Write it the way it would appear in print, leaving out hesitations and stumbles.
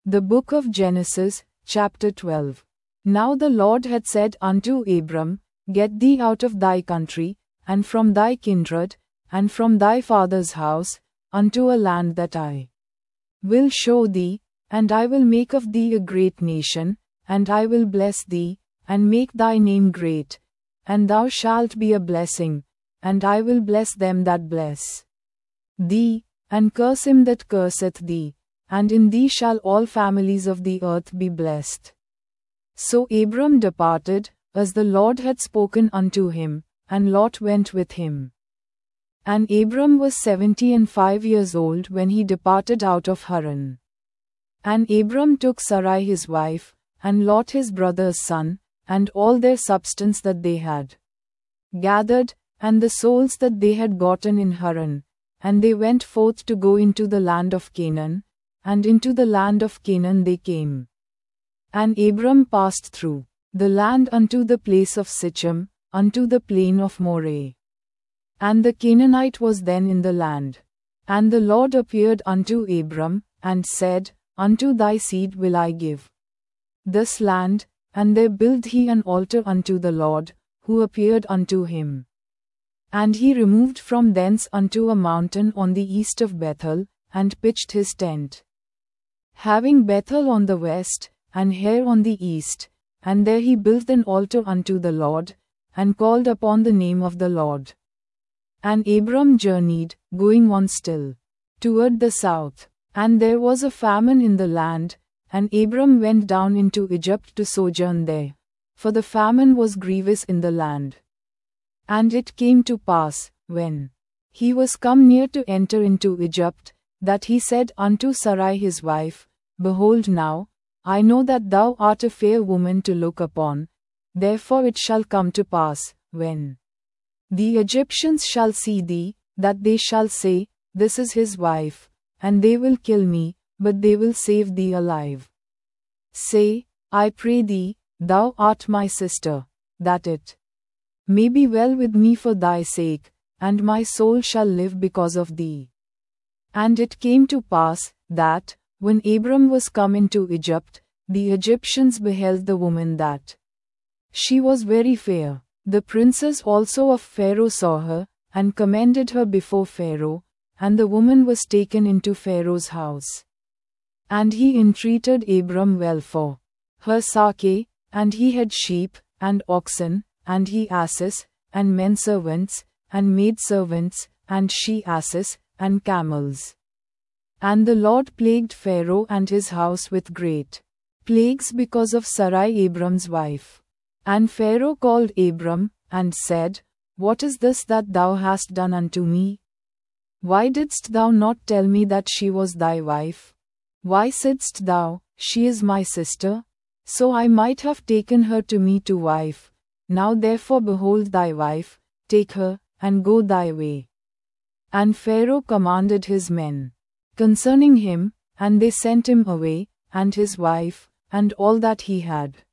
The book of Genesis, chapter 12. Now the Lord had said unto Abram, Get thee out of thy country, and from thy kindred, and from thy father's house, unto a land that I will show thee, and I will make of thee a great nation, and I will bless thee, and make thy name great, and thou shalt be a blessing, and I will bless them that bless thee, and curse him that curseth thee, and in thee shall all families of the earth be blessed. So Abram departed, as the Lord had spoken unto him, and Lot went with him. And Abram was 75 years old when he departed out of Haran. And Abram took Sarai his wife, and Lot his brother's son, and all their substance that they had gathered, and the souls that they had gotten in Haran, and they went forth to go into the land of Canaan, and into the land of Canaan they came. And Abram passed through the land unto the place of Sichem, unto the plain of Moreh. And the Canaanite was then in the land. And the Lord appeared unto Abram, and said, Unto thy seed will I give this land, and there built he an altar unto the Lord, who appeared unto him. And he removed from thence unto a mountain on the east of Bethel, and pitched his tent, having Bethel on the west, and Hai on the east, and there he built an altar unto the Lord, and called upon the name of the Lord. And Abram journeyed, going on still, toward the south, and there was a famine in the land, and Abram went down into Egypt to sojourn there, for the famine was grievous in the land. And it came to pass, when he was come near to enter into Egypt, that he said unto Sarai his wife, Behold now, I know that thou art a fair woman to look upon, therefore it shall come to pass, when the Egyptians shall see thee, that they shall say, This is his wife, and they will kill me, but they will save thee alive. Say, I pray thee, thou art my sister, that it may be well with me for thy sake, and my soul shall live because of thee. And it came to pass, that, when Abram was come into Egypt, the Egyptians beheld the woman that she was very fair. The princes also of Pharaoh saw her, and commended her before Pharaoh, and the woman was taken into Pharaoh's house. And he entreated Abram well for her sake, and he had sheep, and oxen, and he asses, and men servants, and maid servants, and she asses, and camels. And the Lord plagued Pharaoh and his house with great plagues because of Sarai Abram's wife. And Pharaoh called Abram, and said, What is this that thou hast done unto me? Why didst thou not tell me that she was thy wife? Why saidst thou, She is my sister? So I might have taken her to me to wife. Now therefore behold thy wife, take her, and go thy way. And Pharaoh commanded his men concerning him, and they sent him away, and his wife, and all that he had.